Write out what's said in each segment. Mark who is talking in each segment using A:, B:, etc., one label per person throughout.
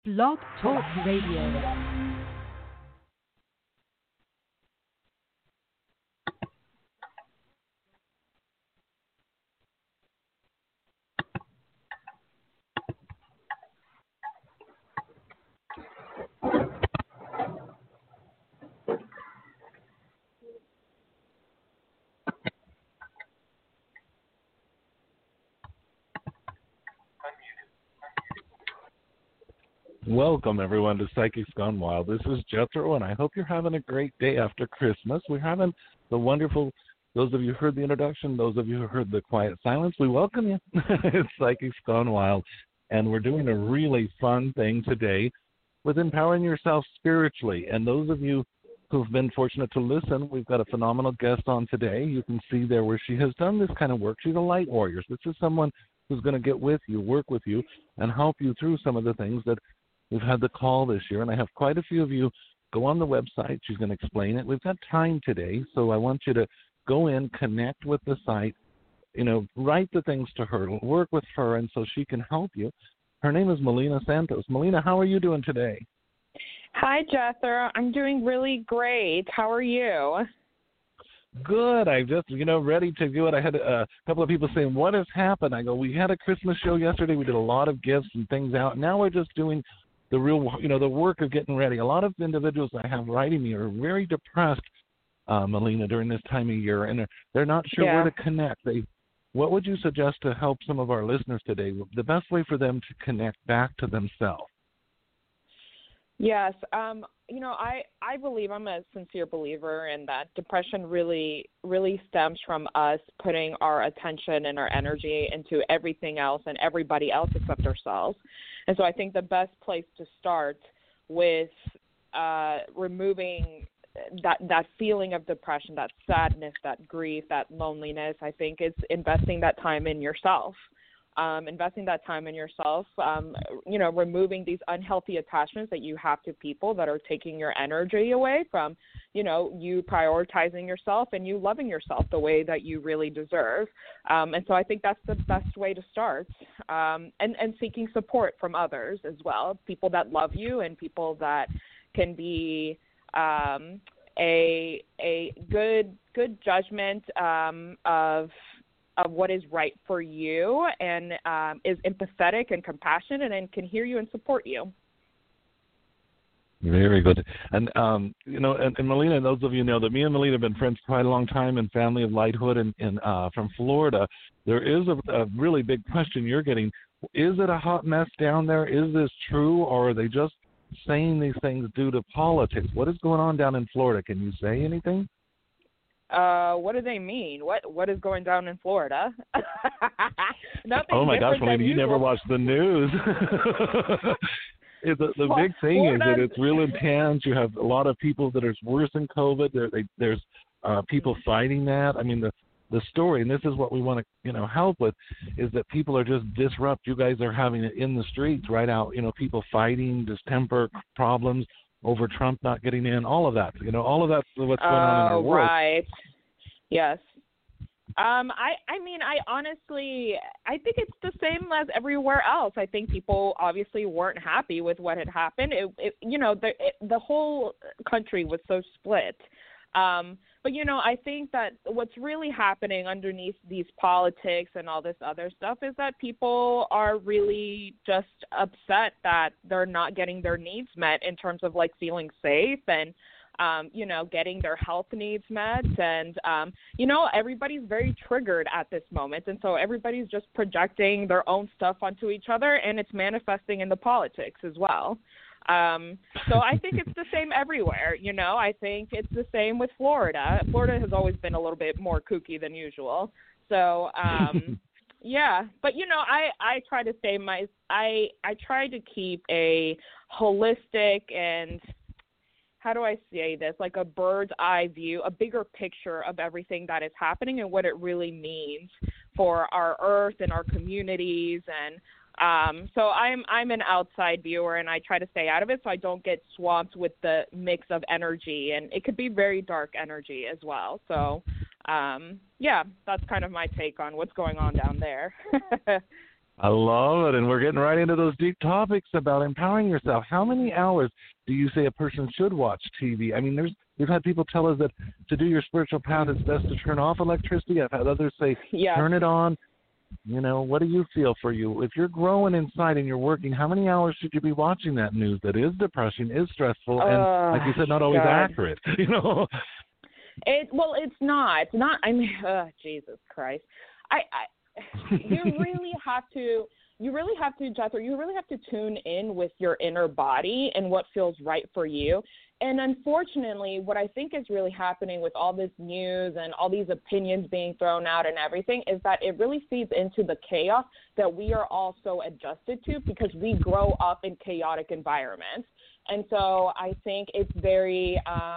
A: Blog Talk Radio.
B: Welcome, everyone, to Psychics Gone Wild. This is Jethro, and I hope you're having a great day after Christmas. We're having the wonderful, those of you who heard the introduction, those of you who heard the quiet silence, we welcome you. It's Psychics Gone Wild, and we're doing a really fun thing today with empowering yourself spiritually. And those of you who've been fortunate to listen, we've got a phenomenal guest on today. You can see there where she has done this kind of work. She's a light warrior. This is someone who's going to get with you, work with you, and help you through some of the things that we've had the call this year, and I have quite a few of you go on the website. She's going to explain it. We've got time today, so I want you to go in, connect with the site, write the things to her, work with her, and so she can help you. Her name is Melina Santos. Melina, how are you doing today?
C: Hi, Jethro. I'm doing really great. How are you?
B: Good. I'm just, ready to do it. I had a couple of people saying, what has happened? I go, we had a Christmas show yesterday. We did a lot of gifts and things out. Now we're just doing the real, the work of getting ready. A lot of individuals I have writing me are very depressed, Melina, during this time of year, and they're not sure where to connect. What would you suggest to help some of our listeners today? The best way for them to connect back to themselves?
C: Yes. I believe, I'm a sincere believer in that depression really, really stems from us putting our attention and our energy into everything else and everybody else except ourselves. And so I think the best place to start with removing that feeling of depression, that sadness, that grief, that loneliness, I think is investing that time in yourself. Investing that time in yourself, removing these unhealthy attachments that you have to people that are taking your energy away from, you prioritizing yourself and you loving yourself the way that you really deserve. And so I think that's the best way to start, and seeking support from others as well, people that love you and people that can be a good judgment of what is right for you and is empathetic and compassionate and can hear you and support you.
B: Very good. And, and Melina, those of you know that me and Melina have been friends for quite a long time and family of Lighthood and from Florida. There is a really big question you're getting. Is it a hot mess down there? Is this true, or are they just saying these things due to politics? What is going on down in Florida? Can you say anything?
C: What do they mean? What is going down in Florida?
B: Oh my gosh, Melina, you never watch the news. The big thing is that it's real intense. You have a lot of people that are worse than COVID. There's people fighting that. I mean, the story, and this is what we want to help with, is that people are just disrupt. You guys are having it in the streets right out. People fighting, distemper problems over Trump not getting in, all of that. All of that's what's going on in our world.
C: Right. Yes. I honestly, I think it's the same as everywhere else. I think people obviously weren't happy with what had happened. The whole country was so split. But, I think that what's really happening underneath these politics and all this other stuff is that people are really just upset that they're not getting their needs met in terms of, feeling safe and, getting their health needs met. And, everybody's very triggered at this moment. And so everybody's just projecting their own stuff onto each other, and it's manifesting in the politics as well. So I think it's the same everywhere, I think it's the same with Florida. Florida has always been a little bit more kooky than usual. So, yeah, but I try to say I try to keep a holistic and, how do I say this, like a bird's eye view, a bigger picture of everything that is happening and what it really means for our earth and our communities. And so I'm an outside viewer, and I try to stay out of it so I don't get swamped with the mix of energy, and it could be very dark energy as well. So, yeah, that's kind of my take on what's going on down there.
B: I love it, and we're getting right into those deep topics about empowering yourself. How many hours do you say a person should watch TV? I mean, we've had people tell us that to do your spiritual path, it's best to turn off electricity. I've had others say, turn it on. You know, what do you feel for you? If you're growing inside and you're working, how many hours should you be watching that news that is depressing, is stressful, and, like you said, not always accurate, you know?
C: It's not. I mean, Jesus Christ. You really have to, Jethro, you really have to tune in with your inner body and what feels right for you. And unfortunately, what I think is really happening with all this news and all these opinions being thrown out and everything is that it really feeds into the chaos that we are all so adjusted to because we grow up in chaotic environments. And so I think it's very,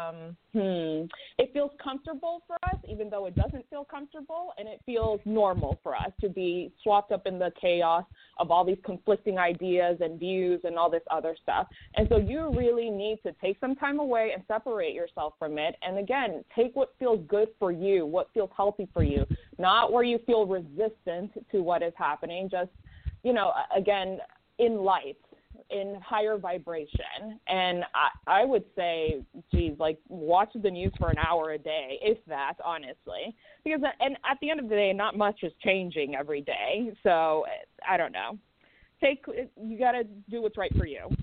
C: it feels comfortable for us, even though it doesn't feel comfortable, and it feels normal for us to be swapped up in the chaos of all these conflicting ideas and views and all this other stuff. And so you really need to take some time away and separate yourself from it. And again, take what feels good for you, what feels healthy for you, not where you feel resistant to what is happening, just, again, in light, in higher vibration. And I would say, watch the news for an hour a day, if that, honestly. Because, and at the end of the day, not much is changing every day. So, I don't know. You got to do what's right for you.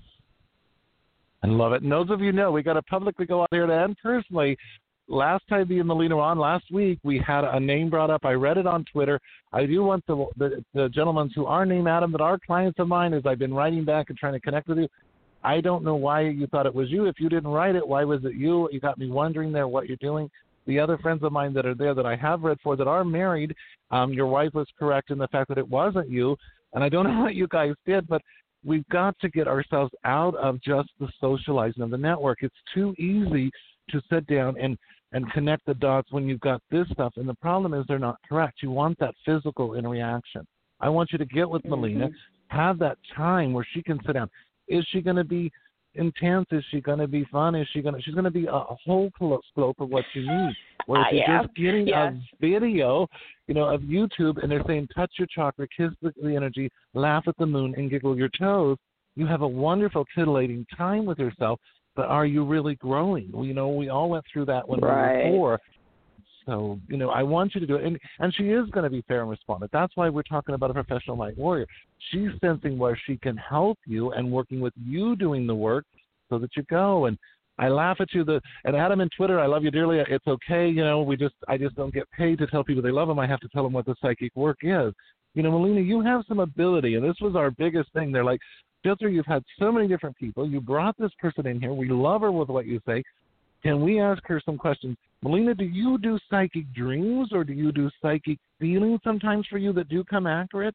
B: I love it. And those of you know, we got to publicly go out there to end personally. Last time me and Melina were on last week, we had a name brought up. I read it on Twitter. I do want the gentlemen who are named Adam that are clients of mine, as I've been writing back and trying to connect with you. I don't know why you thought it was you. If you didn't write it, why was it you? You got me wondering there what you're doing. The other friends of mine that are there that I have read for that are married, your wife was correct in the fact that it wasn't you. And I don't know what you guys did, but we've got to get ourselves out of just the socializing of the network. It's too easy to sit down and connect the dots when you've got this stuff. And the problem is they're not correct. You want that physical interaction. I want you to get with Melina, have that time where she can sit down. Is she going to be intense? Is she going to be fun? She's going to be a whole scope of what you need. Where if you're just getting a video, of YouTube, and they're saying, touch your chakra, kiss the energy, laugh at the moon, and giggle your toes, you have a wonderful, titillating time with yourself. But are you really growing? We all went through that when we were 4. So, I want you to do it. And she is going to be fair and respondent. That's why we're talking about a professional light warrior. She's sensing where she can help you and working with you doing the work so that you go. And I laugh at you. And Adam and Twitter, I love you dearly. It's okay. I just don't get paid to tell people they love them. I have to tell them what the psychic work is. Melina, you have some ability. And this was our biggest thing. They're like, Filter, you've had so many different people. You brought this person in here. We love her with what you say. Can we ask her some questions? Melina, do you do psychic dreams or do you do psychic feelings sometimes for you that do come accurate?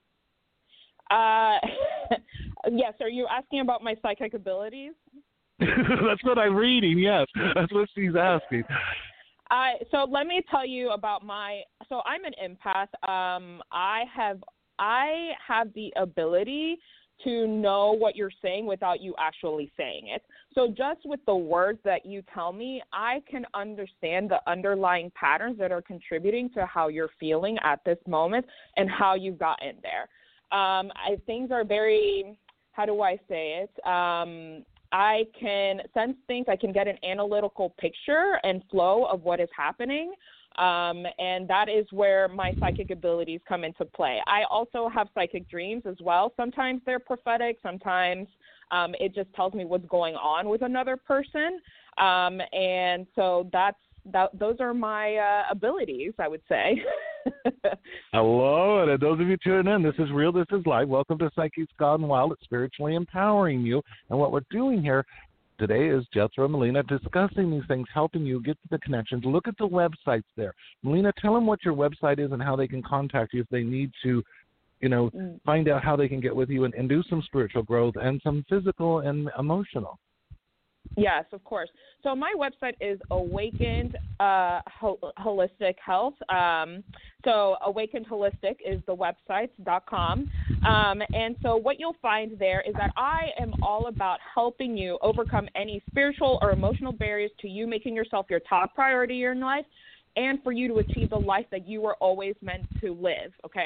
C: Yes. Are you asking about my psychic abilities?
B: That's what I'm reading, yes. That's what she's asking.
C: So let me tell you about so I'm an empath. I have the ability to know what you're saying without you actually saying it. So just with the words that you tell me, I can understand the underlying patterns that are contributing to how you're feeling at this moment and how you got in there. Things are very, how do I say it? I can sense things. I can get an analytical picture and flow of what is happening. And that is where my psychic abilities come into play. I also have psychic dreams as well. Sometimes they're prophetic. Sometimes it just tells me what's going on with another person. And so those are my abilities, I would say.
B: I love it. And those of you tuning in, this is real, this is live. Welcome to Psychics Gone Wild. It's spiritually empowering you. And what we're doing here today is Jethro and Melina discussing these things, helping you get to the connections. Look at the websites there. Melina, tell them what your website is and how they can contact you if they need to, find out how they can get with you and do some spiritual growth and some physical and emotional.
C: Yes, of course. So my website is Awakened Holistic Health. So Awakened Holistic is the website.com. And so what you'll find there is that I am all about helping you overcome any spiritual or emotional barriers to you making yourself your top priority in life and for you to achieve the life that you were always meant to live, okay?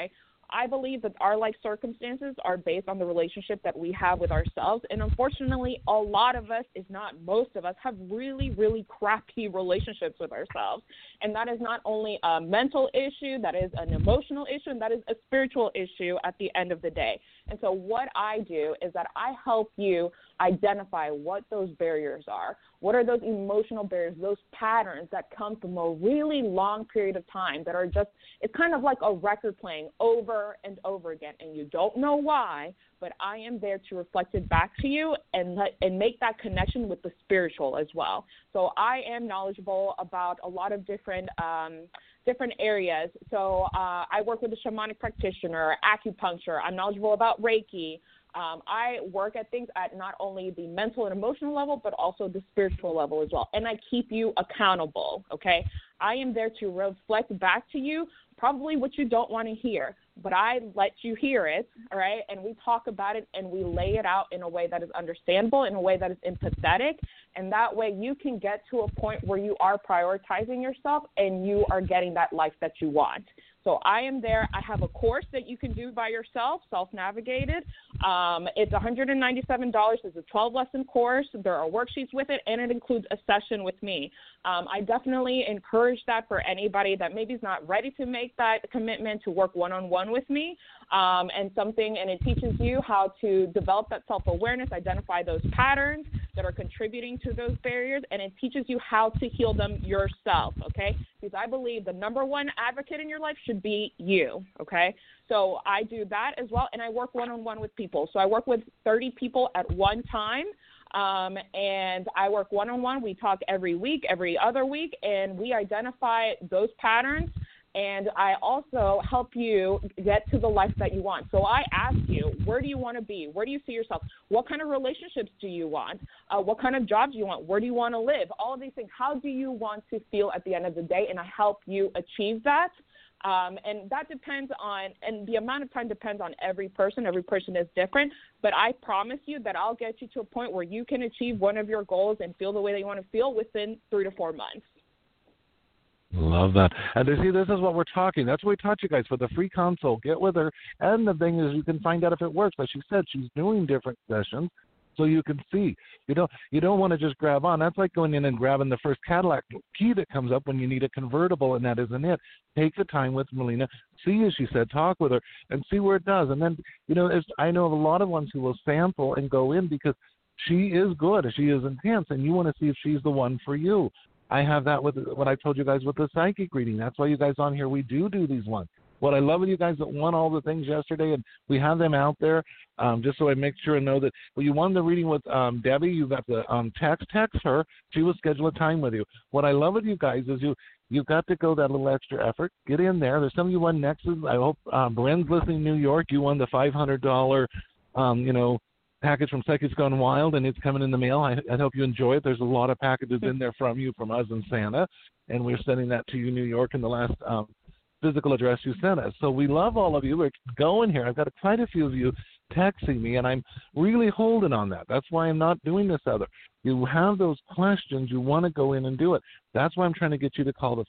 C: I believe that our life circumstances are based on the relationship that we have with ourselves. And unfortunately, a lot of us, if not most of us, have really, really crappy relationships with ourselves. And that is not only a mental issue, that is an emotional issue, and that is a spiritual issue at the end of the day. And so what I do is that I help you identify what those barriers are. What are those emotional barriers, those patterns that come from a really long period of time that are just, it's kind of like a record playing over and over again, and you don't know why, but I am there to reflect it back to you and make that connection with the spiritual as well. So I am knowledgeable about a lot of different areas. So I work with a shamanic practitioner, acupuncture. I'm knowledgeable about Reiki. I work at things at not only the mental and emotional level, but also the spiritual level as well. And I keep you accountable, okay? I am there to reflect back to you probably what you don't want to hear, but I let you hear it, all right? And we talk about it and we lay it out in a way that is understandable, in a way that is empathetic, and that way you can get to a point where you are prioritizing yourself and you are getting that life that you want. So I am there. I have a course that you can do by yourself, self-navigated. It's $197. It's a 12-lesson course. There are worksheets with it, and it includes a session with me. I definitely encourage that for anybody that maybe is not ready to make that commitment to work one-on-one with me, and it teaches you how to develop that self-awareness, identify those patterns that are contributing to those barriers, and it teaches you how to heal them yourself, okay? Because I believe the number one advocate in your life should be you, okay? So I do that as well, and I work one-on-one with people. So I work with 30 people at one time, and I work one-on-one. We talk every week, every other week, and we identify those patterns, and I also help you get to the life that you want. So I ask you, where do you want to be? Where do you see yourself? What kind of relationships do you want? What kind of jobs do you want? Where do you want to live? All of these things. How do you want to feel at the end of the day? And I help you achieve that. And that depends on, and the amount of time depends on every person. Every person is different. But I promise you that I'll get you to a point where you can achieve one of your goals and feel the way that you want to feel within 3 to 4 months.
B: Love that. And see, this is what we're talking. That's what we taught you guys for the free consult. Get with her. And the thing is, you can find out if it works. But she said she's doing different sessions so you can see. You don't want to just grab on. That's like going in and grabbing the first Cadillac key that comes up when you need a convertible, and that isn't it. Take the time with Melina. See, as she said, talk with her and see where it does. And then, I know of a lot of ones who will sample and go in because she is good. She is intense, and you want to see if she's the one for you. I have that with what I told you guys with the psychic reading. That's why you guys on here, we do these ones. What I love with you guys that won all the things yesterday, and we have them out there just so I make sure and know that you won the reading with Debbie. You got the text her. She will schedule a time with you. What I love with you guys is you've got to go that little extra effort. Get in there. There's some of you won Nexus. I hope Bren's listening in New York. You won the $500, package from Psychics Gone Wild, and it's coming in the mail. I hope you enjoy it. There's a lot of packages in there from you, from us and Santa, and we're sending that to you, New York, in the last physical address you sent us. So we love all of you. We're going here. I've got quite a few of you texting me, and I'm really holding on that. That's why I'm not doing this other. You have those questions. You want to go in and do it. That's why I'm trying to get you to call the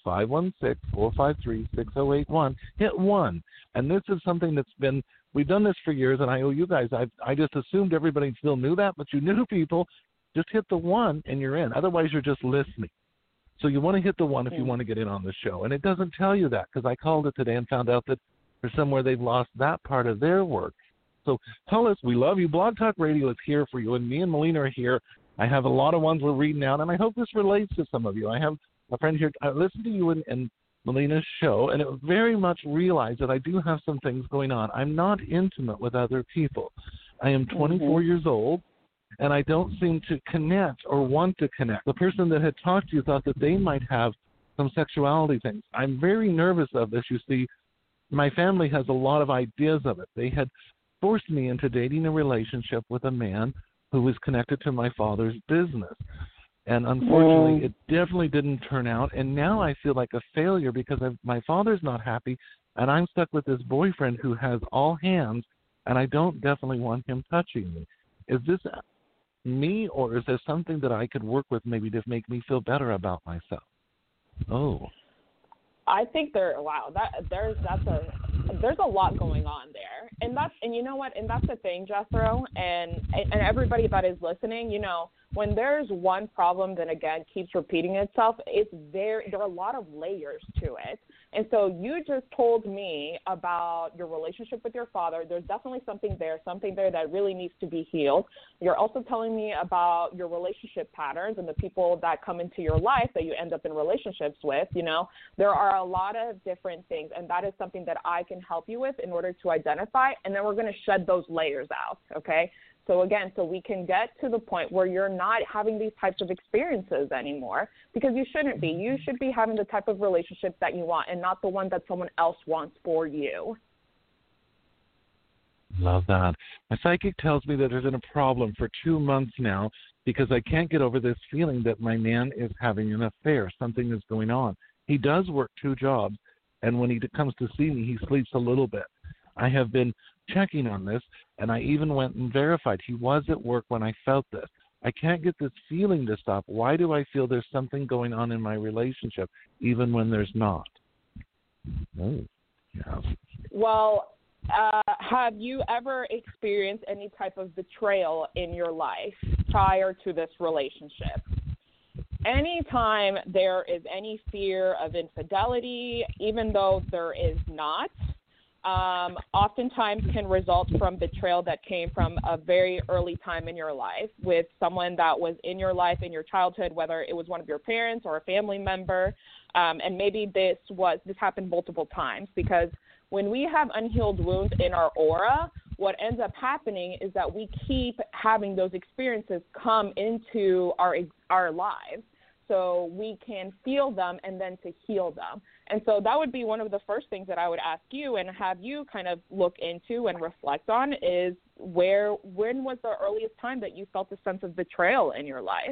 B: 516-453-6081. Hit 1. And this is something that's been, we've done this for years, and I owe you guys. I just assumed everybody still knew that, but you new people, just hit the 1 and you're in. Otherwise, you're just listening. So you want to hit the 1 if you want to get in on the show. And it doesn't tell you that because I called it today and found out that for somewhere they've lost that part of their work. So tell us, we love you. Blog Talk Radio is here for you, and me and Melina are here. I have a lot of ones we're reading out, and I hope this relates to some of you. I have a friend here. I listened to you and Melina's show, and it very much realized that I do have some things going on. I'm not intimate with other people. I am 24 years old, and I don't seem to connect or want to connect. The person that had talked to you thought that they might have some sexuality things. I'm very nervous of this. You see, my family has a lot of ideas of it. They had forced me into dating a relationship with a man who was connected to my father's business. And unfortunately, it definitely didn't turn out. And now I feel like a failure because my father's not happy, and I'm stuck with this boyfriend who has all hands, and I don't definitely want him touching me. Is this me, or is there something that I could work with maybe to make me feel better about myself?
C: I think there's a lot going on there, and you know what, and that's the thing, Jethro, and everybody that is listening, you know, when there's one problem that again keeps repeating itself, there are a lot of layers to it. And so you just told me about your relationship with your father. There's definitely something there that really needs to be healed. You're also telling me about your relationship patterns and the people that come into your life that you end up in relationships with. You know, there are a lot of different things, and that is something that I can help you with in order to identify, and then we're going to shed those layers out, okay? So again, so we can get to the point where you're not having these types of experiences anymore, because you shouldn't be. You should be having the type of relationship that you want and not the one that someone else wants for you.
B: Love that. My psychic tells me that there's been a problem for 2 months now because I can't get over this feeling that my man is having an affair. Something is going on. He does work 2 jobs, and when he comes to see me, he sleeps a little bit. I have been checking on this, and I even went and verified he was at work when I felt this. I can't get this feeling to stop. Why do I feel there's something going on in my relationship, even when there's not? Oh, yes.
C: Well, have you ever experienced any type of betrayal in your life prior to this relationship? Anytime there is any fear of infidelity, even though there is not, oftentimes can result from betrayal that came from a very early time in your life with someone that was in your life in your childhood, whether it was one of your parents or a family member. And maybe this happened multiple times, because when we have unhealed wounds in our aura, what ends up happening is that we keep having those experiences come into our lives, so we can feel them and then to heal them. And so that would be one of the first things that I would ask you and have you kind of look into and reflect on is when was the earliest time that you felt a sense of betrayal in your life?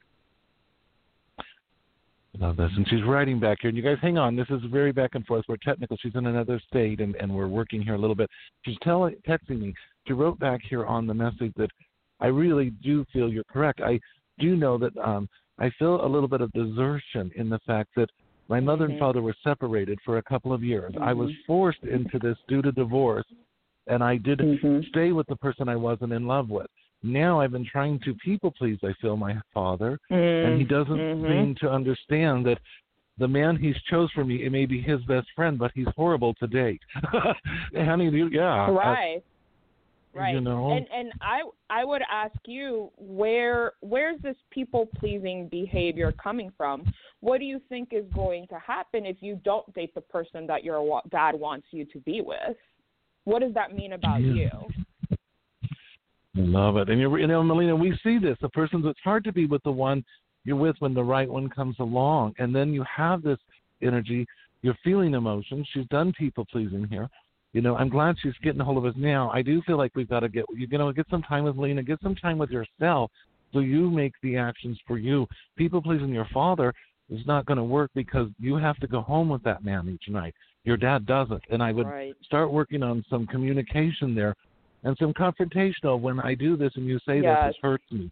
B: Love this. And she's writing back here. And you guys hang on. This is very back and forth. We're technical. She's in another state, and we're working here a little bit. She's texting me. She wrote back here on the message that I really do feel you're correct. I do know that I feel a little bit of desertion in the fact that my mother and father were separated for a couple of years. I was forced into this due to divorce, and I did stay with the person I wasn't in love with. Now I've been trying to people please, I feel, my father, and he doesn't seem to understand that the man he's chose for me, it may be his best friend, but he's horrible to date. Honey, yeah.
C: Right. Right.
B: You know?
C: And I would ask you, where's this people-pleasing behavior coming from? What do you think is going to happen if you don't date the person that your dad wants you to be with? What does that mean about you?
B: I love it. And, Melina, we see this. It's hard to be with the one you're with when the right one comes along. And then you have this energy. You're feeling emotions. She's done people-pleasing here. I'm glad she's getting a hold of us now. I do feel like we've got to get some time with Lena, get some time with yourself so you make the actions for you. People-pleasing your father is not going to work because you have to go home with that man each night. Your dad doesn't. And I would start working on some communication there and some confrontational when I do this and you say this hurts me,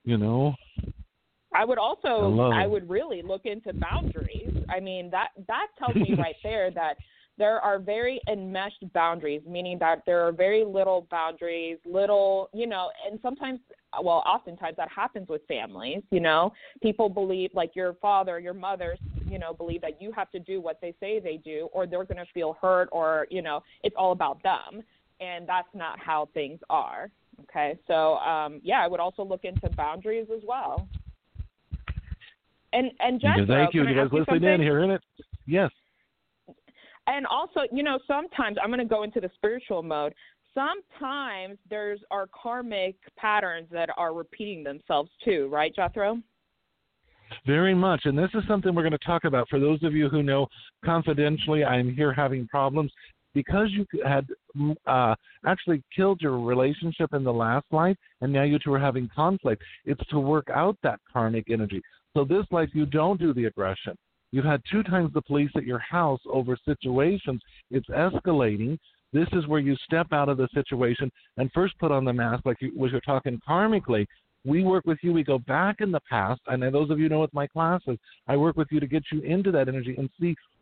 B: I
C: would really look into boundaries. I mean, that tells me right there that there are very enmeshed boundaries, meaning that there are very little boundaries, and sometimes, oftentimes that happens with families, People believe, like your father, your mother, believe that you have to do what they say they do or they're going to feel hurt or, it's all about them. And that's not how things are. Okay. So, I would also look into boundaries as well. And Jethro,
B: thank you. You guys listening in, hearing it? Yes.
C: And also, sometimes I'm going to go into the spiritual mode. Sometimes there's our karmic patterns that are repeating themselves too, right, Jethro?
B: Very much. And this is something we're going to talk about. For those of you who know, confidentially, I'm here having problems. Because you had actually killed your relationship in the last life, and now you two are having conflict, it's to work out that karmic energy. So this life, you don't do the aggression. You've had 2 times the police at your house over situations. It's escalating. This is where you step out of the situation and first put on the mask, like you're talking karmically. We work with you. We go back in the past. And those of you know with my classes, I work with you to get you into that energy and see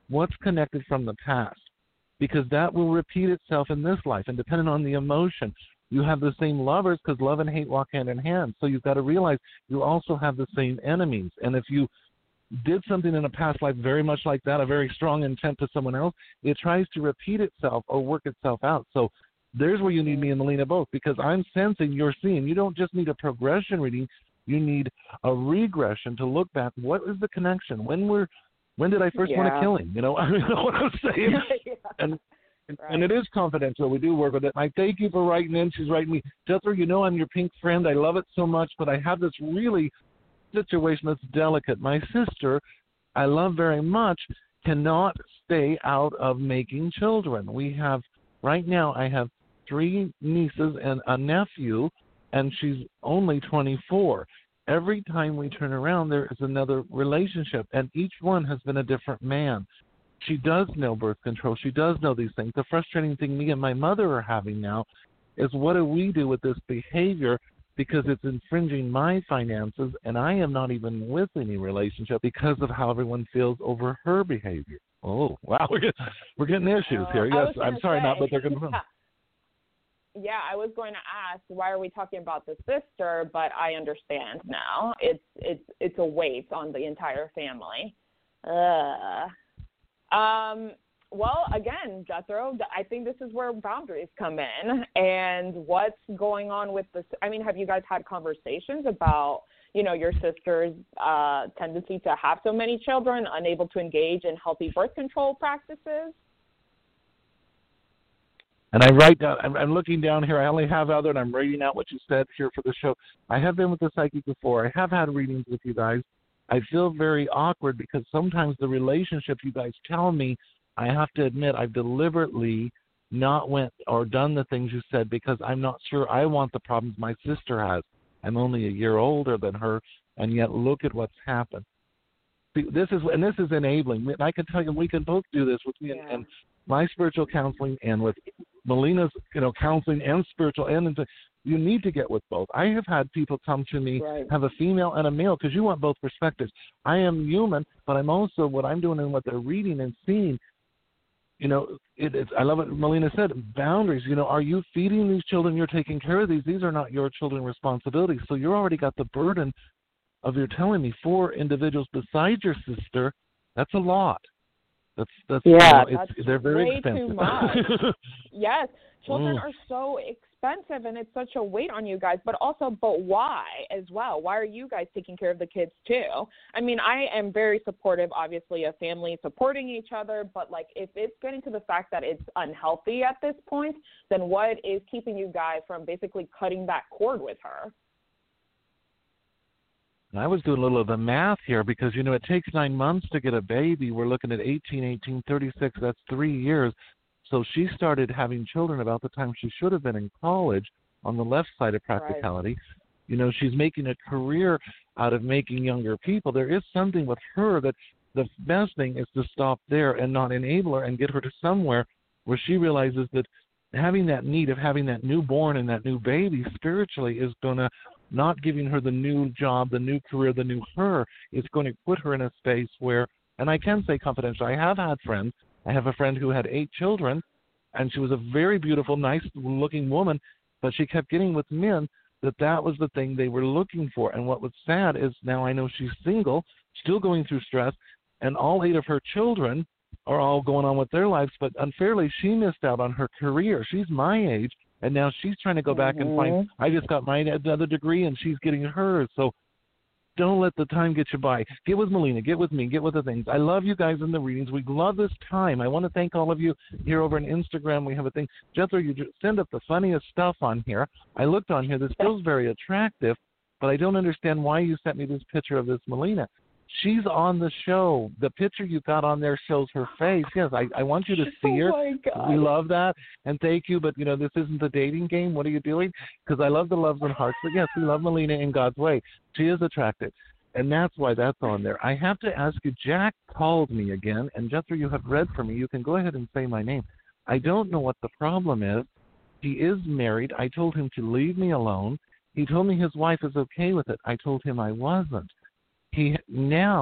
B: what's connected from the past, because that will repeat itself in this life. And depending on the emotion, you have the same lovers, because love and hate walk hand in hand. So you've got to realize you also have the same enemies. And if you did something in a past life very much like that, a very strong intent to someone else, it tries to repeat itself or work itself out. So there's where you need me and Melina both, because I'm sensing you're seeing. You don't just need a progression reading. You need a regression to look back. What is the connection? When did I first want to kill him? You know, I mean, what I'm saying. And it is confidential. We do work with it. I thank you for writing in. She's writing me, Jethro, you know I'm your pink friend. I love it so much, but I have this really situation that's delicate. My sister, I love very much, cannot stay out of making children. Right now, I have 3 nieces and a nephew, and she's only 24. Every time we turn around, there is another relationship, and each one has been a different man. She does know birth control. She does know these things. The frustrating thing me and my mother are having now is, what do we do with this behavior, because it's infringing my finances, and I am not even with any relationship because of how everyone feels over her behavior. Oh, wow, we're getting issues here. Yes, I'm sorry, but they're going to.
C: Yeah, I was going to ask, why are we talking about the sister? But I understand now. It's a weight on the entire family. Well, again, Jethro, I think this is where boundaries come in. And what's going on with this? I mean, have you guys had conversations about, you know, your sister's tendency to have so many children, unable to engage in healthy birth control practices?
B: And I write down, I'm looking down here, I only have other, and I'm writing out what you said here for the show. I have been with the psychic before. I have had readings with you guys. I feel very awkward because sometimes the relationship you guys tell me, I have to admit I've deliberately not went or done the things you said because I'm not sure I want the problems my sister has. I'm only a year older than her, and yet look at what's happened. See, this is enabling. I can tell you, we can both do this with me and my spiritual counseling, and with Melina's, counseling and spiritual, and you need to get with both. I have had people come to me, have a female and a male, because you want both perspectives. I am human, but I'm also, what I'm doing and what they're reading and seeing, I love what Melina said, boundaries. Are you feeding these children? You're taking care of these. These are not your children's responsibilities. So you already got the burden of, you're telling me, 4 individuals besides your sister. That's a lot. That's they're very expensive.
C: Too much. Yes, children are so expensive, and it's such a weight on you guys. But why as well? Why are you guys taking care of the kids too? I mean, I am very supportive, obviously, of families supporting each other. But if it's getting to the fact that it's unhealthy at this point, then what is keeping you guys from basically cutting that cord with her?
B: I was doing a little of the math here because, it takes 9 months to get a baby. We're looking at 18, 36. That's 3 years. So she started having children about the time she should have been in college on the left side of practicality. Right. She's making a career out of making younger people. There is something with her that the best thing is to stop there and not enable her and get her to somewhere where she realizes that having that need of having that newborn and that new baby spiritually is going to, not giving her the new job, the new career, the new her, is going to put her in a space where, and I can say confidential, I have had friends. I have a friend who had 8 children, and she was a very beautiful, nice-looking woman, but she kept getting with men that was the thing they were looking for. And what was sad is now I know she's single, still going through stress, and all 8 of her children are all going on with their lives, but unfairly, she missed out on her career. She's my age, and now she's trying to go back and find, I just got my another degree, and she's getting hers. So don't let the time get you by. Get with Melina. Get with me. Get with the things. I love you guys in the readings. We love this time. I want to thank all of you here over on Instagram. We have a thing. Jethro, you send up the funniest stuff on here. I looked on here. This feels very attractive, but I don't understand why you sent me this picture of this Melina. She's on the show. The picture you got on there shows her face. Yes, I want you to see her.
C: Oh, my God.
B: We love that, and thank you. But, this isn't the dating game. What are you doing? Because I love the loves and hearts. But, yes, we love Melina in God's way. She is attractive, and that's why that's on there. I have to ask you, Jack called me again, and Jethro, you have read for me. You can go ahead and say my name. I don't know what the problem is. He is married. I told him to leave me alone. He told me his wife is okay with it. I told him I wasn't. He now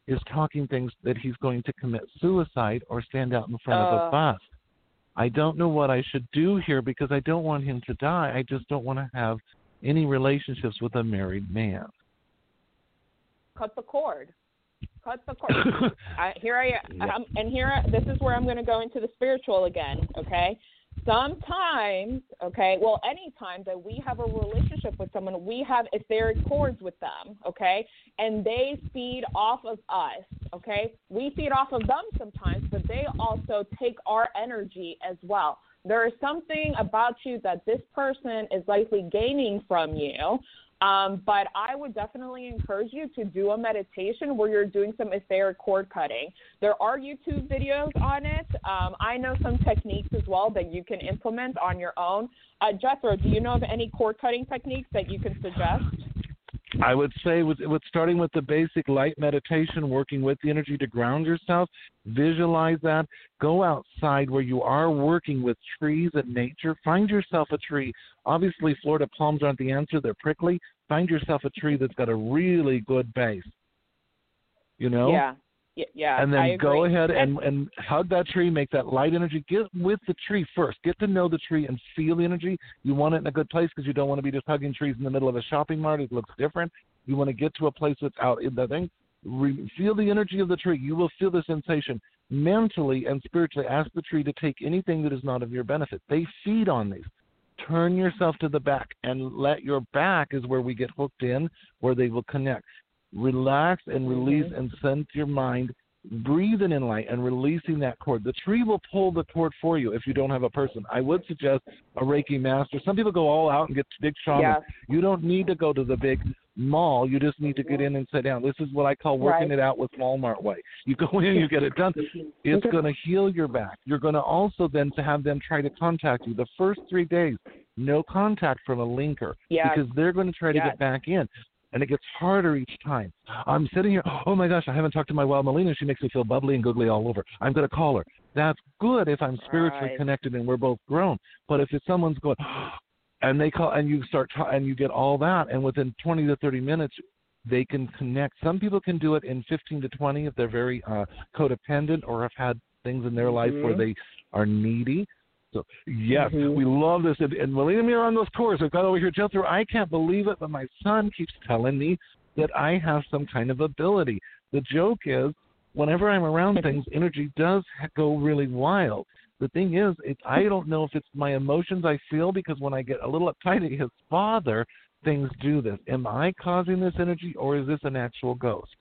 B: is talking things that he's going to commit suicide or stand out in front of a bus. I don't know what I should do here because I don't want him to die. I just don't want to have any relationships with a married man.
C: Cut the cord. Cut the cord. This is where I'm going to go into the spiritual again, okay? Sometimes, anytime that we have a relationship with someone, we have etheric cords with them, okay? And they feed off of us, okay? We feed off of them sometimes, but they also take our energy as well. There is something about you that this person is likely gaining from you. But I would definitely encourage you to do a meditation where you're doing some etheric cord cutting. There are YouTube videos on it. I know some techniques as well that you can implement on your own. Jethro, do you know of any cord cutting techniques that you can suggest?
B: I would say with starting with the basic light meditation, working with the energy to ground yourself, visualize that. Go outside where you are working with trees and nature. Find yourself a tree. Obviously, Florida palms aren't the answer. They're prickly. Find yourself a tree that's got a really good base. You know?
C: Yeah.
B: And then go ahead and hug that tree, make that light energy. Get with the tree first. Get to know the tree and feel the energy. You want it in a good place because you don't want to be just hugging trees in the middle of a shopping mart. It looks different. You want to get to a place that's out in the thing. Feel the energy of the tree. You will feel the sensation. Mentally and spiritually, ask the tree to take anything that is not of your benefit. They feed on these. Turn yourself to the back and let your back is where we get hooked in, where they will connect. Relax and release and send your mind breathing in light and releasing that cord. The tree will pull the cord for you if you don't have a person. I would suggest a Reiki master. Some people go all out and get big shamans. Yeah. You don't need to go to the big mall. You just need to get in and sit down. This is what I call working it out with Walmart way. You go in, you get it done. It's going to heal your back. You're going to also then to have them try to contact you. The first 3 days, no contact from a linker because they're going to try to get back in. And it gets harder each time. I'm sitting here, oh my gosh, I haven't talked to my wild Melina. She makes me feel bubbly and googly all over. I'm going to call her. That's good if I'm spiritually connected and we're both grown. But if it's someone's going, and they call, and you start, and you get all that, and within 20 to 30 minutes, they can connect. Some people can do it in 15 to 20 if they're very codependent or have had things in their life where they are needy. So, yes, we love this. And Melina and me are on those tours. I've got over here, Jethro. I can't believe it, but my son keeps telling me that I have some kind of ability. The joke is, whenever I'm around things, energy does go really wild. The thing is, I don't know if it's my emotions I feel, because when I get a little uptight at his father, things do this. Am I causing this energy, or is this an actual ghost?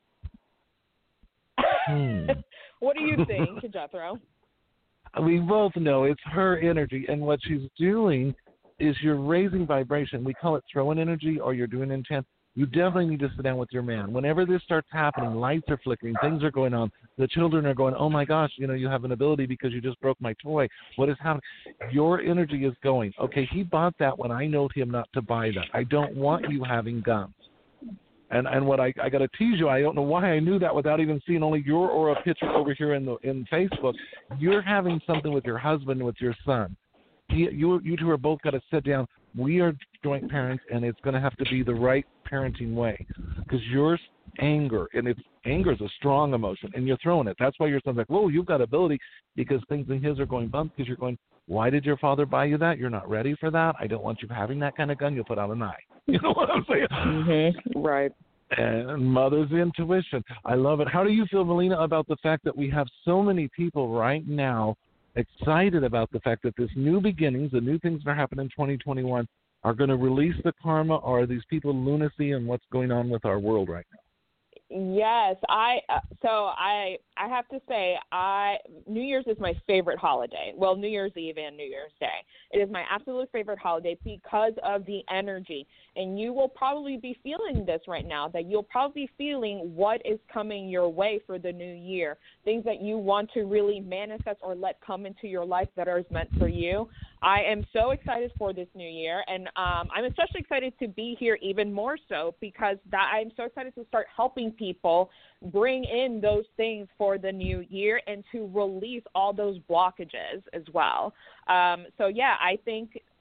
C: What do you think, Jethro?
B: We both know it's her energy, and what she's doing is you're raising vibration. We call it throwing energy, or you're doing intent. You definitely need to sit down with your man. Whenever this starts happening, lights are flickering, things are going on, the children are going, oh my gosh, you have an ability because you just broke my toy. What is happening? Your energy is going, okay, he bought that when I told him not to buy that. I don't want you having guns. And what I got to tease you, I don't know why I knew that without even seeing only your aura picture over here in Facebook. You're having something with your husband, with your son. You two are both got to sit down. We are joint parents, and it's going to have to be the right parenting way, because your anger, and anger is a strong emotion, and you're throwing it. That's why your son's like, whoa, you've got ability, because things in his are going bump, because you're going, why did your father buy you that? You're not ready for that. I don't want you having that kind of gun. You'll put out an eye. You know what I'm saying?
C: Right.
B: And mother's intuition. I love it. How do you feel, Melina, about the fact that we have so many people right now excited about the fact that this new beginnings, the new things that are happening in 2021, are going to release the karma, or are these people lunacy and what's going on with our world right now?
C: Yes, I have to say, New Year's is my favorite holiday. Well, New Year's Eve and New Year's Day. It is my absolute favorite holiday because of the energy. And you will probably be feeling this right now, that you'll probably be feeling what is coming your way for the new year, things that you want to really manifest or let come into your life that are meant for you. I am so excited for this new year, and I'm especially excited to be here even more so because I'm so excited to start helping people bring in those things for the new year and to release all those blockages as well. So, yeah, I think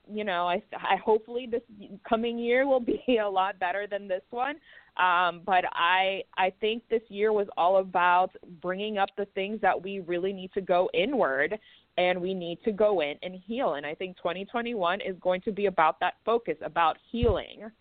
C: I hopefully this coming year will be a lot better than this one. But I think this year was all about bringing up the things that we really need to go inward, and we need to go in and heal. And I think 2021 is going to be about that focus, about healing.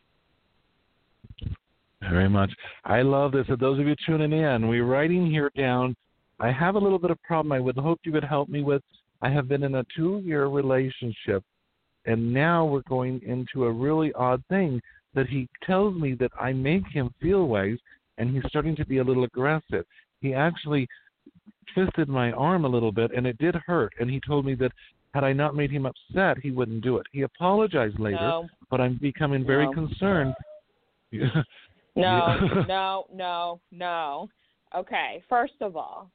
B: Very much. I love this. For those of you tuning in, we're writing here down. I have a little bit of problem I would hope you could help me with. I have been in a 2-year relationship, and now we're going into a really odd thing that he tells me that I make him feel ways, and he's starting to be a little aggressive. He actually twisted my arm a little bit, and it did hurt, and he told me that had I not made him upset, he wouldn't do it. He apologized later, but I'm becoming very concerned.
C: No. Okay, first of all,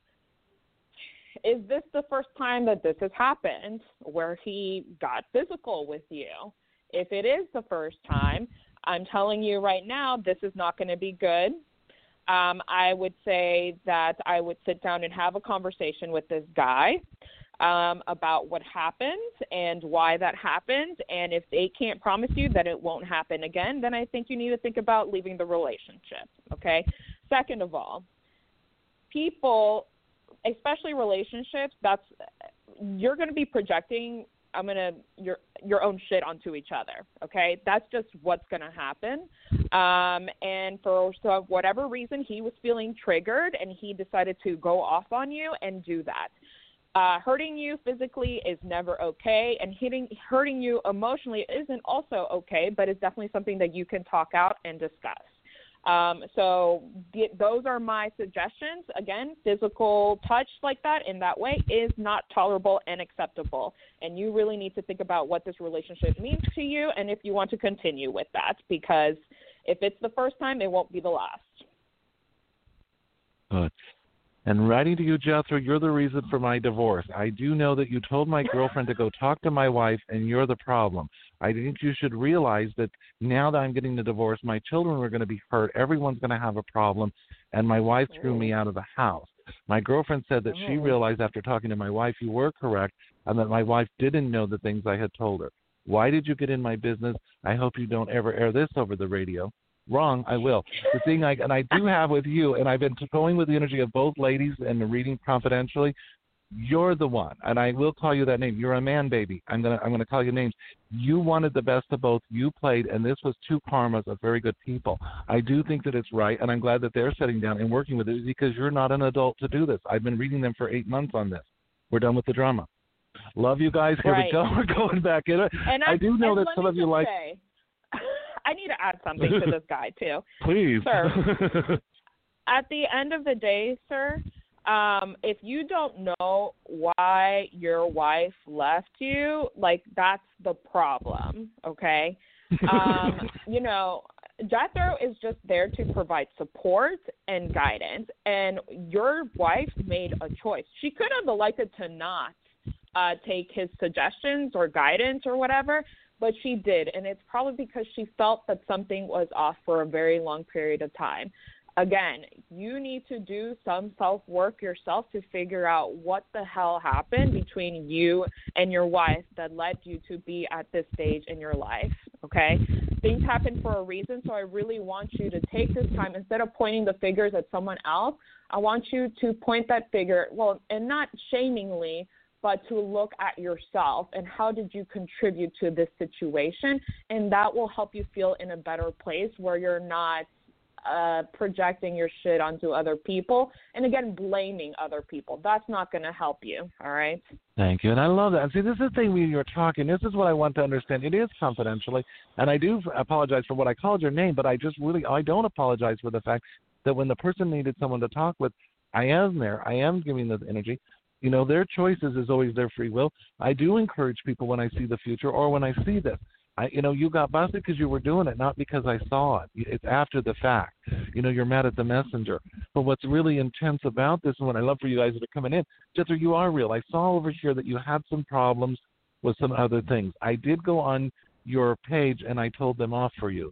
C: is this the first time that this has happened where he got physical with you? If it is the first time, I'm telling you right now, this is not going to be good. I would say that I would sit down and have a conversation with this guy about what happened and why that happened. And if they can't promise you that it won't happen again, then I think you need to think about leaving the relationship, okay? Second of all, people, especially relationships, you're going to be projecting your own shit onto each other, okay? That's just what's going to happen. And for whatever reason, he was feeling triggered, and he decided to go off on you and do that. Hurting you physically is never okay, and hurting you emotionally isn't also okay, but it's definitely something that you can talk out and discuss. Those are my suggestions. Again, physical touch like that in that way is not tolerable and acceptable. And you really need to think about what this relationship means to you and if you want to continue with that, because if it's the first time, it won't be the last.
B: Good. And writing to you, Jethro, you're the reason for my divorce. I do know that you told my girlfriend to go talk to my wife, and you're the problem. I think you should realize that now that I'm getting the divorce, my children are going to be hurt. Everyone's going to have a problem, and my wife threw me out of the house. My girlfriend said that she realized after talking to my wife you were correct, and that my wife didn't know the things I had told her. Why did you get in my business? I hope you don't ever air this over the radio. Wrong, I will. The thing I do have with you, and I've been going with the energy of both ladies and reading confidentially, you're the one, and I will call you that name. You're a man, baby. I'm gonna call you names. You wanted the best of both. You played, and this was two karmas of very good people. I do think that it's right, and I'm glad that they're sitting down and working with it because you're not an adult to do this. I've been reading them for 8 months on this. We're done with the drama. Love you guys. Here we go. We're going back in it.
C: And
B: I do know that some of you like.
C: I need to add something to this guy, too.
B: Please.
C: Sir, at the end of the day, sir, if you don't know why your wife left you, that's the problem, okay? Jethro is just there to provide support and guidance, and your wife made a choice. She could have elected to not take his suggestions or guidance or whatever, but she did, and it's probably because she felt that something was off for a very long period of time. Again, you need to do some self-work yourself to figure out what the hell happened between you and your wife that led you to be at this stage in your life, okay? Things happen for a reason, so I really want you to take this time. Instead of pointing the fingers at someone else, I want you to point that finger, and not shamingly, but to look at yourself and how did you contribute to this situation, and that will help you feel in a better place where you're not projecting your shit onto other people and, again, blaming other people. That's not going to help you, all right?
B: Thank you, and I love that. See, this is the thing when you're talking. This is what I want to understand. It is confidentially, and I do apologize for what I called your name, but I don't apologize for the fact that when the person needed someone to talk with, I am there. I am giving the energy. Their choices is always their free will. I do encourage people when I see the future or when I see this. You got busted because you were doing it, not because I saw it. It's after the fact. You're mad at the messenger. But what's really intense about this, and what I love for you guys that are coming in, Jethro, you are real. I saw over here that you had some problems with some other things. I did go on your page, and I told them off for you.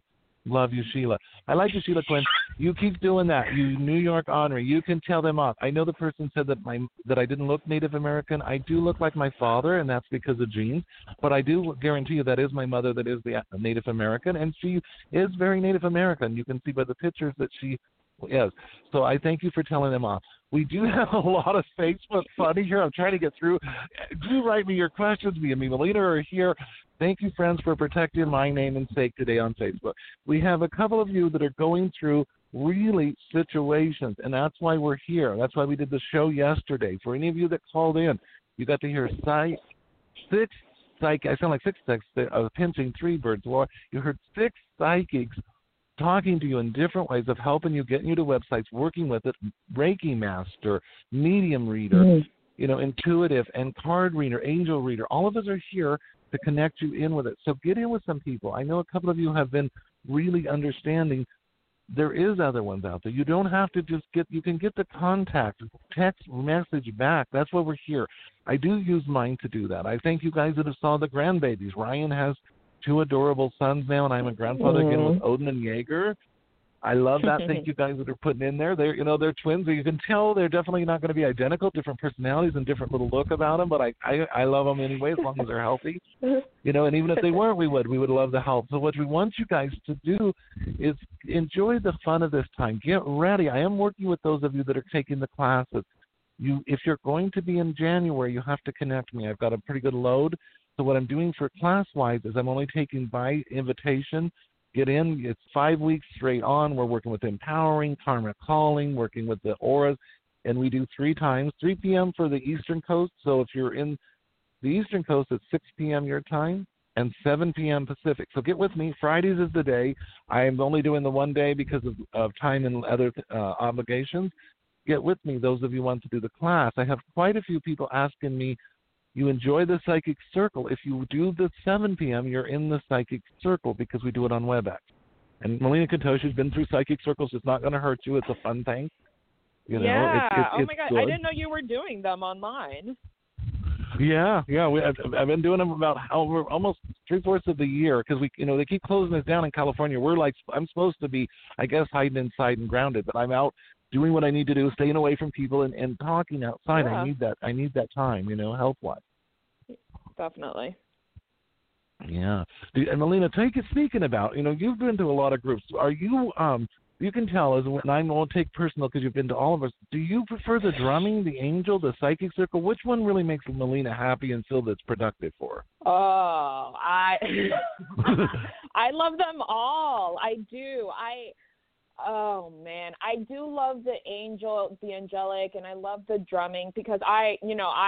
B: Love you, Sheila. I like you, Sheila Quinn. You keep doing that. You New York Honorary. You can tell them off. I know the person said that I didn't look Native American. I do look like my father, and that's because of genes. But I do guarantee you that is my mother that is the Native American, and she is very Native American. You can see by the pictures that she is. So I thank you for telling them off. We do have a lot of Facebook funny here. I'm trying to get through. Do write me your questions. Me and Melina are here. Thank you, friends, for protecting my name and sake today on Facebook. We have a couple of you that are going through really situations, and that's why we're here. That's why we did the show yesterday. For any of you that called in, you got to hear I sound like six pinching three birds. Well, you heard 6 psychics talking to you in different ways of helping you, getting you to websites, working with it, Reiki Master, Medium Reader, intuitive and card reader, angel reader. All of us are here to connect you in with it. So get in with some people. I know a couple of you have been really understanding. There is other ones out there. You don't have to you can get the contact, text message back. That's why we're here. I do use mine to do that. I thank you guys that have saw the grandbabies. Ryan has 2 adorable sons now, and I'm a grandfather again with Odin and Jaeger. I love that. Thank you guys that are putting in there. They're twins. You can tell they're definitely not going to be identical, different personalities and different little look about them, but I love them anyway as long as they're healthy. And even if they weren't, we would love to help. So what we want you guys to do is enjoy the fun of this time. Get ready. I am working with those of you that are taking the classes. If you're going to be in January, you have to connect me. I've got a pretty good load. So what I'm doing for class-wise is I'm only taking by invitation. Get in. It's 5 weeks straight on. We're working with empowering, karma calling, working with the auras, and we do 3 times, 3 p.m. for the Eastern Coast. So if you're in the Eastern Coast, it's 6 p.m. your time and 7 p.m. Pacific. So get with me. Fridays is the day. I am only doing the one day because of time and other obligations. Get with me, those of you who want to do the class. I have quite a few people asking me, you enjoy the Psychic Circle. If you do the 7 p.m., you're in the Psychic Circle because we do it on WebEx. And Melina Katoshi's been through Psychic Circles. It's not going to hurt you. It's a fun thing.
C: Oh, my God. Good. I didn't know you were doing them online.
B: Yeah. I've been doing them about almost 3/4 of the year because they keep closing us down in California. I'm supposed to be, I guess, hiding inside and grounded, but I'm out doing what I need to do, staying away from people and talking outside. Yeah. I need that time, health-wise.
C: Definitely.
B: Yeah. And Melina, speaking about, you've been to a lot of groups. Are you, you can tell us, and I won't take personal because you've been to all of us, do you prefer the drumming, the angel, the psychic circle? Which one really makes Melina happy and feel that's productive for her?
C: Oh, I love them all. I do. Oh man, I do love the angelic, and I love the drumming because I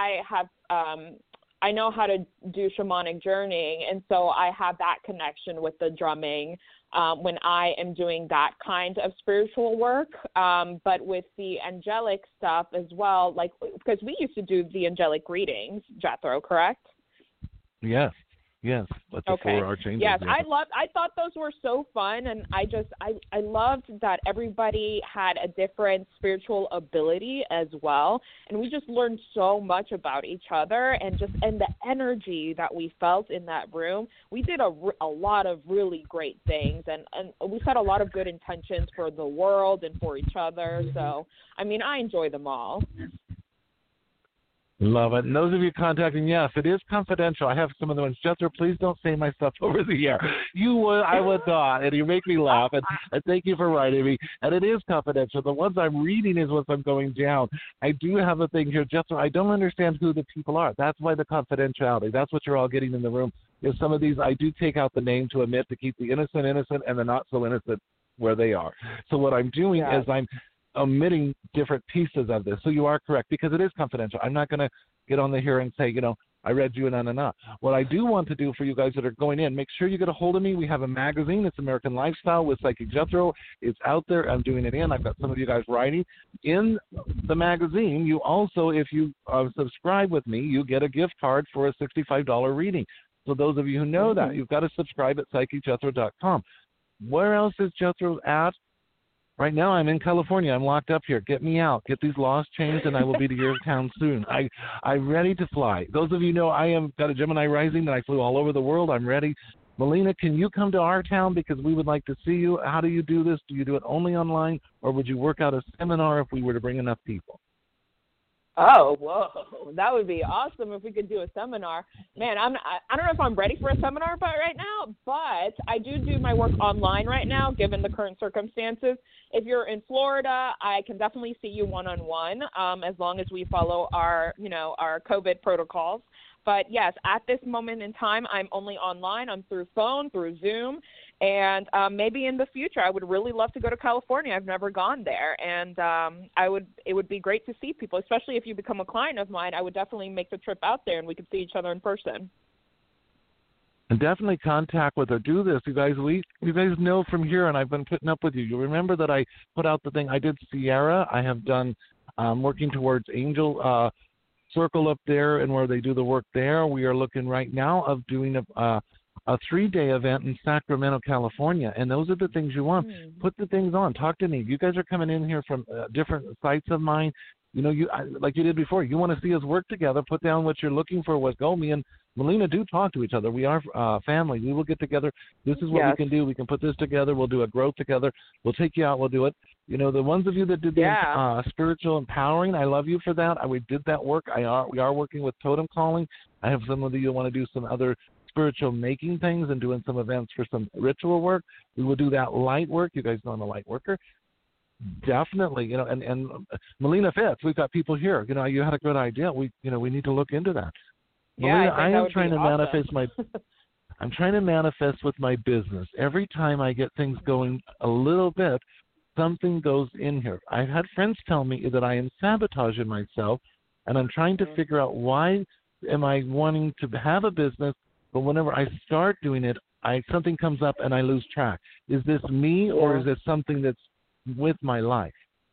C: know how to do shamanic journeying, and so I have that connection with the drumming when I am doing that kind of spiritual work. But with the angelic stuff as well, because we used to do the angelic readings, Jethro, correct?
B: Yes. That's okay. 4 archangels.
C: Yes, I thought those were so fun, and I loved that everybody had a different spiritual ability as well, and we just learned so much about each other and the energy that we felt in that room. We did a lot of really great things, and we set a lot of good intentions for the world and for each other. So, I enjoy them all.
B: Love it. And those of you contacting, yes, it is confidential. I have some of the ones. Jethro, please don't say my stuff over the air. You would, I would not, and you make me laugh. And thank you for writing me. And it is confidential. The ones I'm reading is what I'm going down. I do have a thing here, Jethro. I don't understand who the people are. That's why the confidentiality. That's what you're all getting in the room. Is some of these I do take out the name to omit to keep the innocent and the not so innocent where they are. So what I'm doing is I'm omitting different pieces of this. So you are correct because it is confidential. I'm not going to get on the here and say, I read you and. What I do want to do for you guys that are going in, make sure you get a hold of me. We have a magazine. It's American Lifestyle with Psychic Jethro. It's out there. I'm doing it in. I've got some of you guys writing. In the magazine, you also, if you subscribe with me, you get a gift card for a $65 reading. So those of you who know that, you've got to subscribe at psychicjethro.com. Where else is Jethro at? Right now, I'm in California. I'm locked up here. Get me out. Get these laws changed, and I will be to your town soon. I'm ready to fly. Those of you know I am got a Gemini rising, and I flew all over the world. I'm ready. Melina, can you come to our town because we would like to see you? How do you do this? Do you do it only online, or would you work out a seminar if we were to bring enough people?
C: Oh, whoa. That would be awesome if we could do a seminar. Man, I don't know if I'm ready for a seminar right now, but I do my work online right now, given the current circumstances. If you're in Florida, I can definitely see you one-on-one, as long as we follow our COVID protocols. But yes, at this moment in time, I'm only online. I'm through phone, through Zoom, and maybe in the future, I would really love to go to California. I've never gone there, and it would be great to see people, especially if you become a client of mine. I would definitely make the trip out there, and we could see each other in person.
B: And definitely contact with her. Do this, you guys. You guys know from here, and I've been putting up with you. You remember that I put out the thing. I did Sierra. I have done working towards Angel Circle up there, and where they do the work there. We are looking right now of doing a 3-day event in Sacramento, California, and those are the things you want. Put the things on. Talk to me. You guys are coming in here from different sites of mine. You know, like you did before. You want to see us work together. Put down what you're looking for. What go. Me and Melina do talk to each other. We are family. We will get together. This is what we can do. We can put this together. We'll do a growth together. We'll take you out. We'll do it. You know, the ones of you that did the spiritual empowering, I love you for that. We did that work. We are working with totem calling. I have some of you who want to do some other spiritual making things and doing some events for some ritual work. We will do that light work. You guys know I'm a light worker. Definitely, you know, and Melina fits. We've got people here. You know, you had a good idea. We need to look into that. Melina, I am trying to manifest I'm trying to manifest with my business. Every time I get things going a little bit, something goes in here. I've had friends tell me that I am sabotaging myself, and I'm trying to figure out why am I wanting to have a business, but whenever I start doing it, something comes up and I lose track. Is this me, or is it something that's with my life?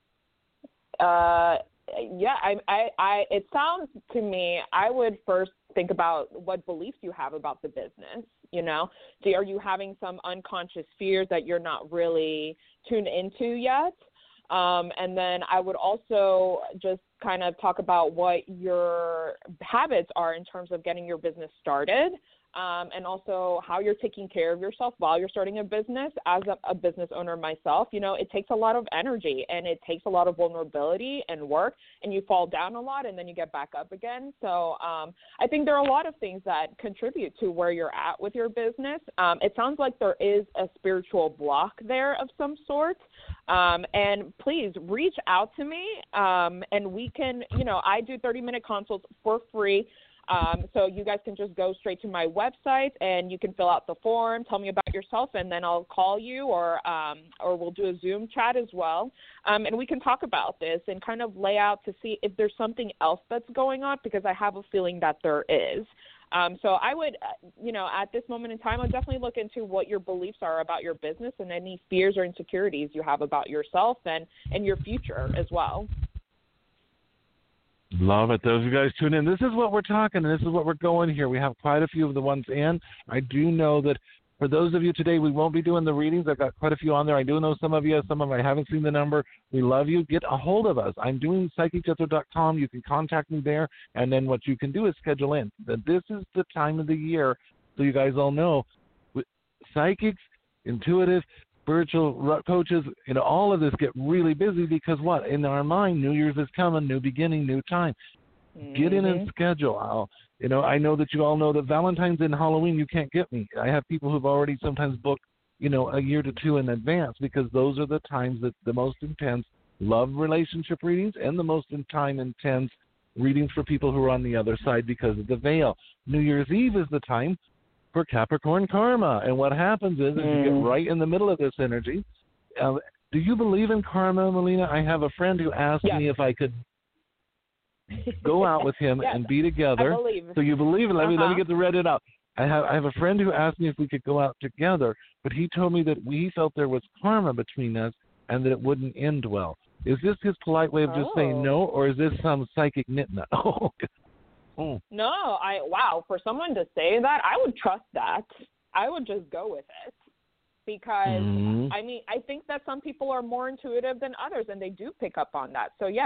C: It sounds to me, I would first think about what beliefs you have about the business. You know, are you having some unconscious fears that you're not really tuned into yet? And then I would also just kind of talk about what your habits are in terms of getting your business started. And also how you're taking care of yourself while you're starting a business. As a business owner myself, you know, it takes a lot of energy and it takes a lot of vulnerability and work, and you fall down a lot and then you get back up again. So I think there are a lot of things that contribute to where you're at with your business. It sounds like there is a spiritual block there of some sort. And please reach out to me and we can, you know, I do 30-minute consults for free. So you guys can just go straight to my website and you can fill out the form, tell me about yourself, and then I'll call you or we'll do a Zoom chat as well. And we can talk about this and kind of lay out to see if there's something else that's going on, because I have a feeling that there is. So I would, you know, at this moment in time, I'll definitely look into what your beliefs are about your business and any fears or insecurities you have about yourself and your future as well.
B: Love it. Those of you guys tune in. This is what we're talking, and this is what we're going here. We have quite a few of the ones in. I do know that for those of you today, we won't be doing the readings. I've got quite a few on there. I do know some of you. Some of them I haven't seen the number. We love you. Get a hold of us. I'm doing PsychicJethro.com. You can contact me there, and then what you can do is schedule in. This is the time of the year, so you guys all know, psychics, intuitive, spiritual coaches, you know, all of this get really busy because what? In our mind, New Year's is coming, new beginning, new time. Get in and schedule. I know that you all know that Valentine's and Halloween, you can't get me. I have people who've already sometimes booked, you know, a year to two in advance, because those are the times that the most intense love relationship readings and the most intense readings for people who are on the other side because of the veil. New Year's Eve is the time for Capricorn karma. And what happens is you get right in the middle of this energy. Do you believe in karma, Melina? I have a friend who asked me if I could go out with him and be together.
C: I believe.
B: So you believe it? Let me get to read it out. I have a friend who asked me if we could go out together, but he told me that we felt there was karma between us and that it wouldn't end well. Is this his polite way of just saying no, or is this some psychic nitna?
C: No, wow, for someone to say that, I would trust that. I would just go with it. Because, I mean, I think that some people are more intuitive than others, and they do pick up on that. So, yes,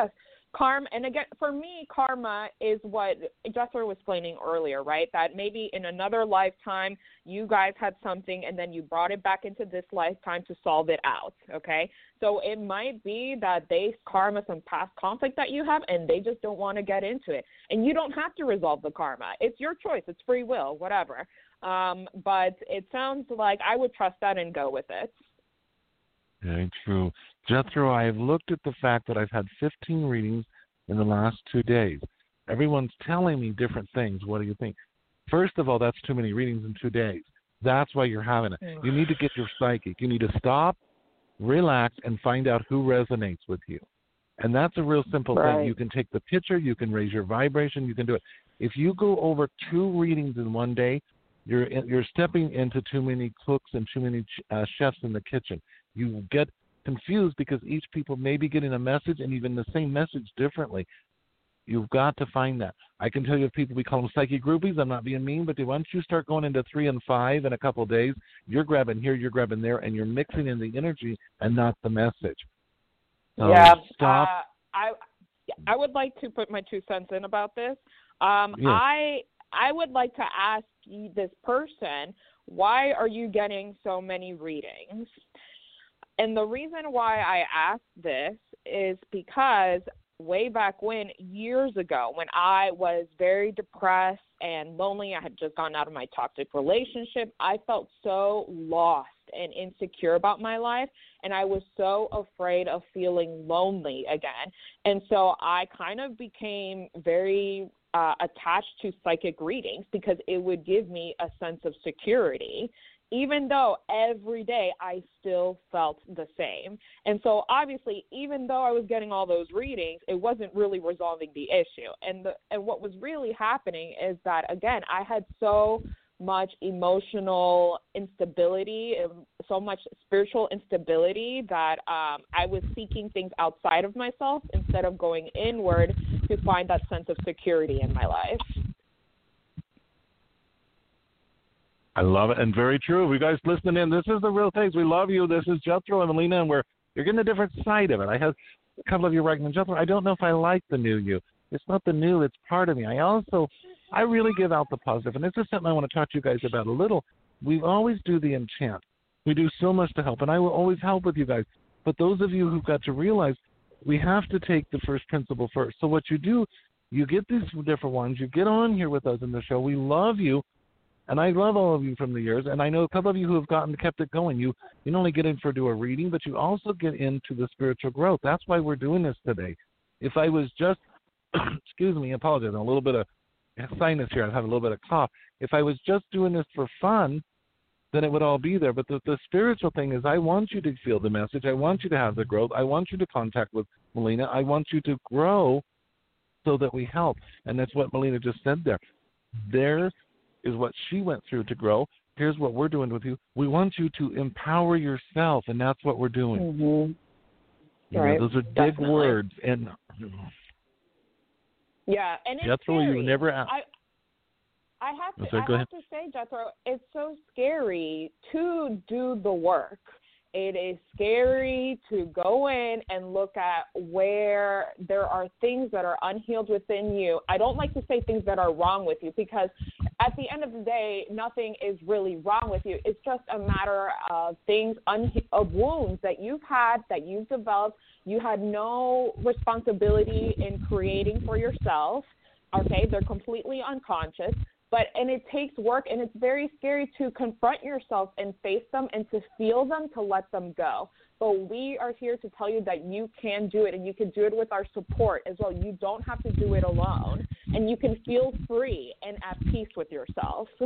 C: karma, and again, for me, karma is what Jethro was explaining earlier, right? That maybe in another lifetime you guys had something and then you brought it back into this lifetime to solve it out, okay? So it might be that they karma some past conflict that you have and they just don't want to get into it. And you don't have to resolve the karma. It's your choice. It's free will, whatever. But it sounds like I would trust that and go with it.
B: Very true. Jethro, I have looked at the fact that I've had 15 readings in the last 2 days. Everyone's telling me different things. What do you think? First of all, that's too many readings in 2 days. That's why you're having it. You need to get your psychic. You need to stop, relax, and find out who resonates with you. And that's a real simple thing. You can take the picture. You can raise your vibration. You can do it. If you go over 2 readings in one day, you're stepping into too many cooks and too many chefs in the kitchen. You get confused because each people may be getting a message and even the same message differently. You've got to find that. I can tell you people, we call them psychic groupies. I'm not being mean, but once you start going into 3 and 5 in a couple of days, you're grabbing here, you're grabbing there, and you're mixing in the energy and not the message. So stop.
C: I would like to put my 2 cents in about this.
B: Yes.
C: I would like to ask this person, why are you getting so many readings? And the reason why I ask this is because way back when, years ago, when I was very depressed and lonely, I had just gotten out of my toxic relationship, I felt so lost and insecure about my life, and I was so afraid of feeling lonely again. And so I kind of became very attached to psychic readings because it would give me a sense of security, even though every day I still felt the same. And so obviously, even though I was getting all those readings, it wasn't really resolving the issue. And what was really happening is that, again, I had so much emotional instability, so much spiritual instability that I was seeking things outside of myself instead of going inward to find that sense of security in my life.
B: I love it, and very true. You guys listening in, this is the real things. We love you. This is Jethro and Melina, and you're getting a different side of it. I have a couple of you writing, Jethro, I don't know if I like the new you. It's not the new, it's part of me. I really give out the positive, and this is something I want to talk to you guys about a little. We always do the enchant. We do so much to help, and I will always help with you guys. But those of you who've got to realize we have to take the first principle first. So what you do, you get these different ones. You get on here with us in the show. We love you. And I love all of you from the years, and I know a couple of you who have kept it going. You not only get in for do a reading, but you also get into the spiritual growth. That's why we're doing this today. If I was just, excuse me, I apologize, a little bit of sinus here. I have a little bit of cough. If I was just doing this for fun, then it would all be there. But the spiritual thing is I want you to feel the message. I want you to have the growth. I want you to contact with Melina. I want you to grow so that we help. And that's what Melina just said there. There is what she went through to grow. Here's what we're doing with you. We want you to empower yourself, and that's what we're doing.
C: Mm-hmm. Right.
B: Those are big words. And
C: yeah, and it's
B: Jethro,
C: scary.
B: you never asked.
C: I have to say, Jethro, it's so scary to do the work. It is scary to go in and look at where there are things that are unhealed within you. I don't like to say things that are wrong with you because at the end of the day, nothing is really wrong with you. It's just a matter of things, of wounds that you've had, that you've developed. You had no responsibility in creating for yourself. Okay, they're completely unconscious. And it takes work, and it's very scary to confront yourself and face them and to feel them, to let them go. But we are here to tell you that you can do it, and you can do it with our support as well. You don't have to do it alone, and you can feel free and at peace with yourself.
B: I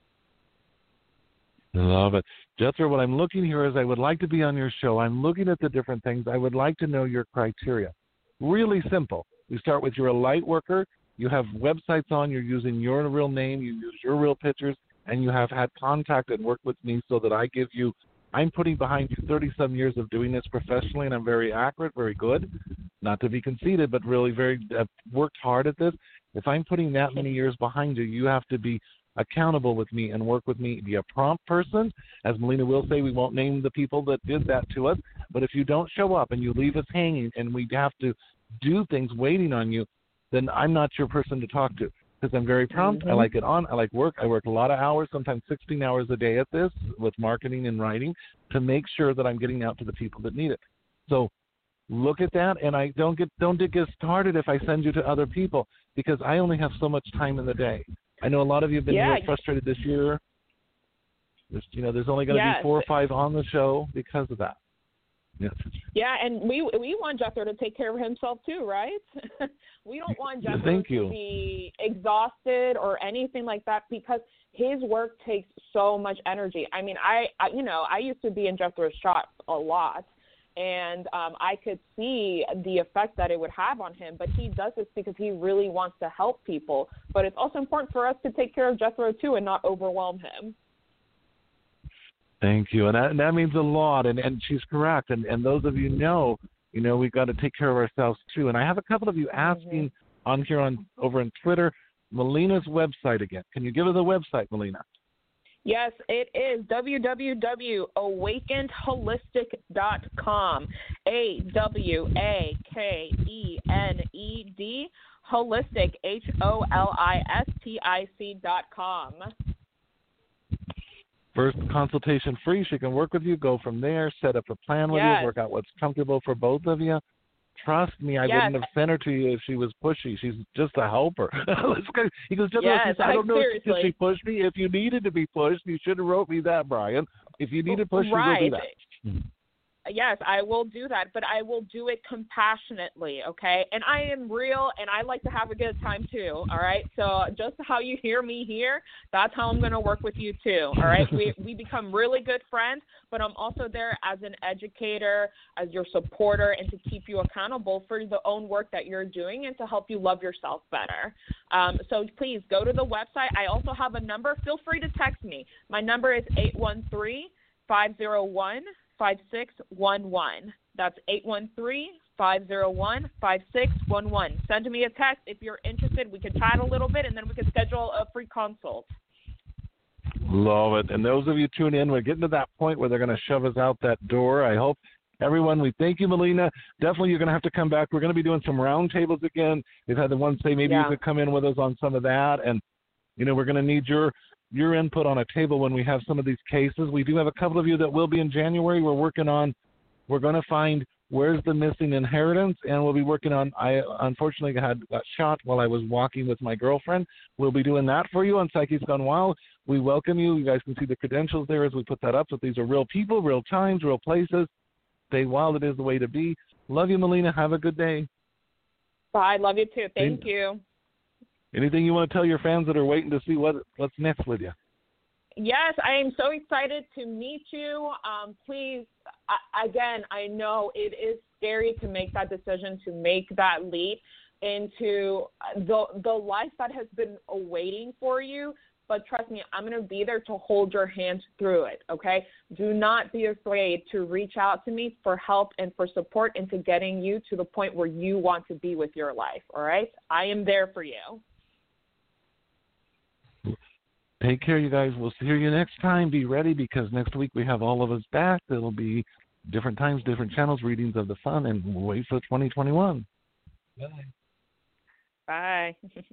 B: love it. Jethro, what I'm looking here is I would like to be on your show. I'm looking at the different things. I would like to know your criteria. Really simple. We start with you're a light worker. You have websites on, you're using your real name, you use your real pictures, and you have had contact and worked with me so that I'm putting behind you 30-some years of doing this professionally, and I'm very accurate, very good. Not to be conceited, but really worked hard at this. If I'm putting that many years behind you, you have to be accountable with me and work with me. Be a prompt person. As Melina will say, we won't name the people that did that to us, but if you don't show up and you leave us hanging and we have to do things waiting on you, then I'm not your person to talk to. Because I'm very prompt. I like it on. I like work. I work a lot of hours, sometimes 16 hours a day at this with marketing and writing to make sure that I'm getting out to the people that need it. So look at that, and I don't get started if I send you to other people because I only have so much time in the day. I know a lot of you have been real frustrated this year. There's only going to be 4 or 5 on the show because of that. Yes.
C: Yeah, and we want Jethro to take care of himself too, right? We don't want Jethro to be exhausted or anything like that because his work takes so much energy. I mean, I used to be in Jethro's shop a lot, and I could see the effect that it would have on him. But he does this because he really wants to help people. But it's also important for us to take care of Jethro too and not overwhelm him.
B: Thank you, and that means a lot, and she's correct, and those of you know, we've got to take care of ourselves too. And I have a couple of you asking over on Twitter, Melina's website again. Can you give her the website, Melina?
C: Yes, it is www.awakenedholistic.com, AWAKENED, holistic, HOLISTIC.com.
B: First consultation free. She can work with you, go from there, set up a plan with you, work out what's comfortable for both of you. Trust me, I wouldn't have sent her to you if she was pushy. She's just a helper. He goes, I don't know if she pushed me. If you needed to be pushed, you should have wrote me that, Brian. If you need to push, you will do that.
C: Yes, I will do that, but I will do it compassionately, okay? And I am real, and I like to have a good time too, all right? So just how you hear me here, that's how I'm going to work with you too, all right? We become really good friends, but I'm also there as an educator, as your supporter, and to keep you accountable for the own work that you're doing and to help you love yourself better. So please go to the website. I also have a number. Feel free to text me. My number is 813-501-5611. That's 813-501-5611. Send me a text if you're interested. We can chat a little bit, and then we can schedule a free consult.
B: Love it. And those of you tuning in, we're getting to that point where they're going to shove us out that door. I hope everyone, we thank you, Melina. Definitely you're going to have to come back. We're going to be doing some roundtables again. We've had the ones say maybe you could come in with us on some of that. And, we're going to need your input on a table when we have some of these cases. We do have a couple of you that will be in January. We're going to find where's the missing inheritance, and we'll be working on, I unfortunately got shot while I was walking with my girlfriend. We'll be doing that for you on Psyche's Gone Wild. We welcome you. You guys can see the credentials there as we put that up. So these are real people, real times, real places. Stay wild. It is the way to be. Love you, Melina. Have a good day.
C: Bye. Love you too. Thank you.
B: Anything you want to tell your fans that are waiting to see what's next with you?
C: Yes, I am so excited to meet you. Please, again, I know it is scary to make that decision, to make that leap into the life that has been awaiting for you. But trust me, I'm going to be there to hold your hand through it, okay? Do not be afraid to reach out to me for help and for support into getting you to the point where you want to be with your life, all right? I am there for you.
B: Take care, you guys. We'll see you next time. Be ready because next week we have all of us back. It'll be different times, different channels, readings of the fun, and we'll wait for 2021. Bye.
C: Bye.